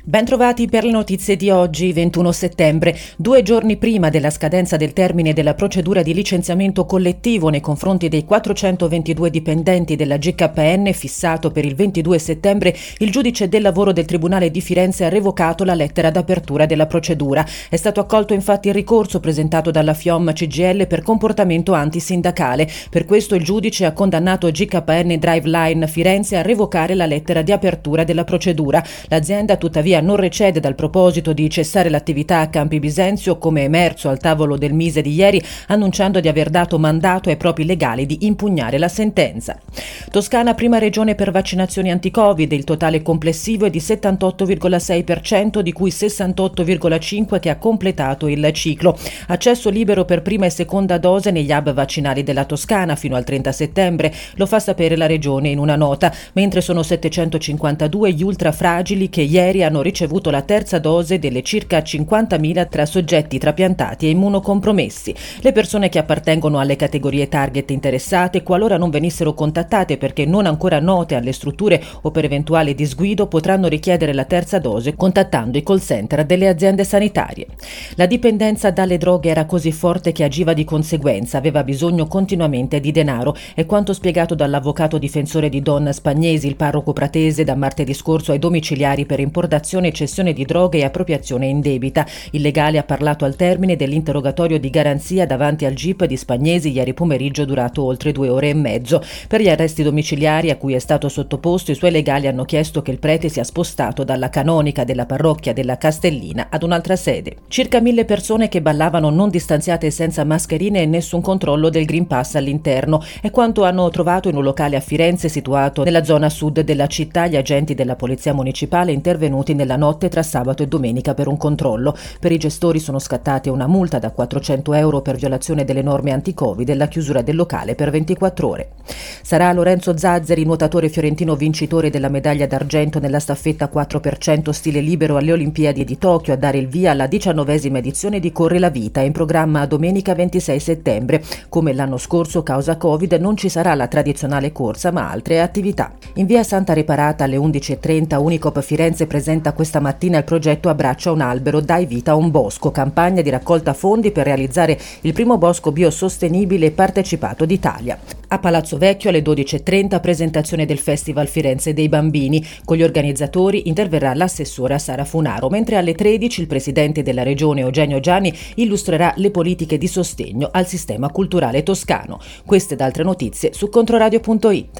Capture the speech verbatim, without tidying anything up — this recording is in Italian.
Bentrovati per le notizie di oggi, ventuno settembre, due giorni prima della scadenza del termine della procedura di licenziamento collettivo nei confronti dei quattrocentoventidue dipendenti della G K N fissato per il ventidue settembre, il giudice del lavoro del Tribunale di Firenze ha revocato la lettera d'apertura della procedura. È stato accolto infatti il ricorso presentato dalla FIOM C G I L per comportamento antisindacale. Per questo il giudice ha condannato G K N Driveline Firenze a revocare la lettera di apertura della procedura. L'azienda tuttavia non recede dal proposito di cessare l'attività a Campi Bisenzio, come emerso al tavolo del Mise di ieri, annunciando di aver dato mandato ai propri legali di impugnare la sentenza. Toscana prima regione per vaccinazioni anti-Covid, il totale complessivo è di settantotto virgola sei per cento, di cui sessantotto virgola cinque per cento che ha completato il ciclo. Accesso libero per prima e seconda dose negli hub vaccinali della Toscana fino al trenta settembre, lo fa sapere la regione in una nota, mentre sono settecentocinquantadue gli ultrafragili che ieri hanno ricevuto la terza dose delle circa cinquantamila tra soggetti trapiantati e immunocompromessi. Le persone che appartengono alle categorie target interessate, qualora non venissero contattate perché non ancora note alle strutture o per eventuale disguido, potranno richiedere la terza dose contattando i call center delle aziende sanitarie. La dipendenza dalle droghe era così forte che agiva di conseguenza, aveva bisogno continuamente di denaro, è quanto spiegato dall'avvocato difensore di Don Spagnesi, il parroco pratese, da martedì scorso ai domiciliari per importazione, cessione di droghe e appropriazione indebita. Il legale ha parlato al termine dell'interrogatorio di garanzia davanti al G I P di Spagnesi ieri pomeriggio, durato oltre due ore e mezzo. Per gli arresti domiciliari a cui è stato sottoposto, i suoi legali hanno chiesto che il prete sia spostato dalla canonica della parrocchia della Castellina ad un'altra sede. Circa mille persone che ballavano non distanziate e senza mascherine e nessun controllo del Green Pass all'interno. È quanto hanno trovato in un locale a Firenze situato nella zona sud della città gli agenti della polizia municipale intervenuti nella notte tra sabato e domenica per un controllo. Per i gestori sono scattate una multa da quattrocento euro per violazione delle norme anti-Covid e la chiusura del locale per ventiquattro ore. Sarà Lorenzo Zazzeri, nuotatore fiorentino vincitore della medaglia d'argento nella staffetta quattro per cento stile libero alle Olimpiadi di Tokyo, a dare il via alla diciannovesima edizione di Corre la Vita, in programma domenica ventisei settembre. Come l'anno scorso, causa Covid, non ci sarà la tradizionale corsa ma altre attività. In via Santa Reparata alle undici e trenta Unicop Firenze presenta questa mattina il progetto Abbraccia un albero, dai vita a un bosco, campagna di raccolta fondi per realizzare il primo bosco biosostenibile e partecipato d'Italia. A Palazzo Vecchio alle dodici e trenta presentazione del Festival Firenze dei Bambini. Con gli organizzatori interverrà l'assessora Sara Funaro, mentre alle tredici il presidente della regione Eugenio Gianni illustrerà le politiche di sostegno al sistema culturale toscano. Queste ed altre notizie su controradio punto it.